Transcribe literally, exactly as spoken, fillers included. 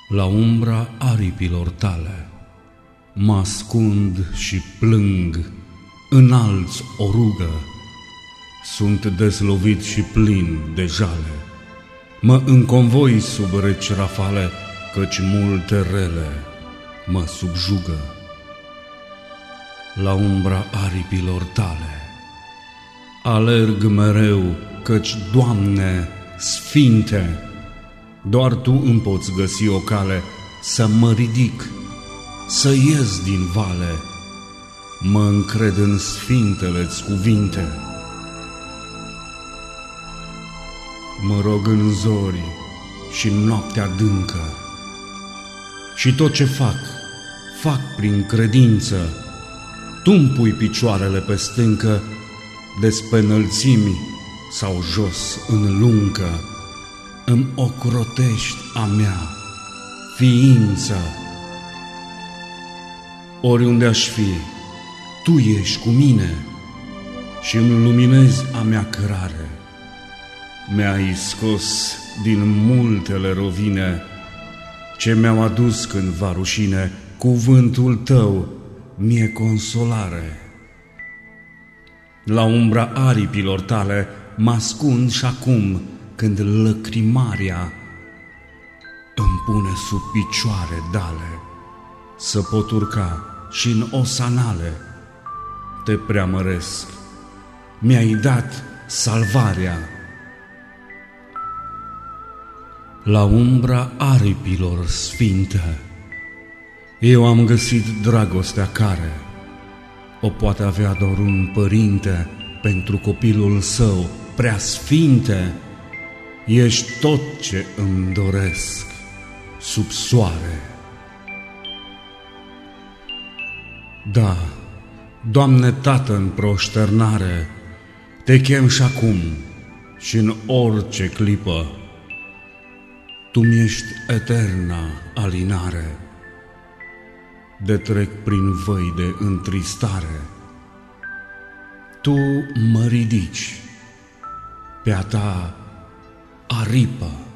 La umbra aripilor tale mă ascund și plâng, înalți o rugă, sunt dezlovit și plin de jale. Mă înconvoi sub reci rafale, căci multe rele mă subjugă. La umbra aripilor tale alerg mereu, căci, Doamne, Sfinte, doar Tu îmi poți găsi o cale să mă ridic, să ies din vale. Mă încred în sfintele-ți cuvinte. Mă rog în zori și în noaptea adâncă, și tot ce fac, fac prin credință. Tu-mi pui picioarele pe stâncă, despre înălțimi sau jos în luncă, îmi ocrotești a mea ființă. Oriunde aș fi, Tu ești cu mine și îmi luminezi a mea cărare. Mi-ai scos din multele rovine ce mi-au adus cândva rușine, cuvântul Tău mi-e consolare. La umbra aripilor Tale mă ascund și acum, când lăcrimarea îmi pune sub picioare dale, să pot urca și în osanale. Te preamăresc, mi-ai dat salvarea. La umbra aripilor sfinte eu am găsit dragostea care o poate avea doar un părinte pentru copilul său. Prea Sfinte, ești tot ce îmi doresc sub soare. Da, Doamne Tată, în proșternare Te chem și acum și în orice clipă. Tu mi-ești eterna alinare, de trec prin văi de întristare. Tu mă ridici pe-a Ta aripă.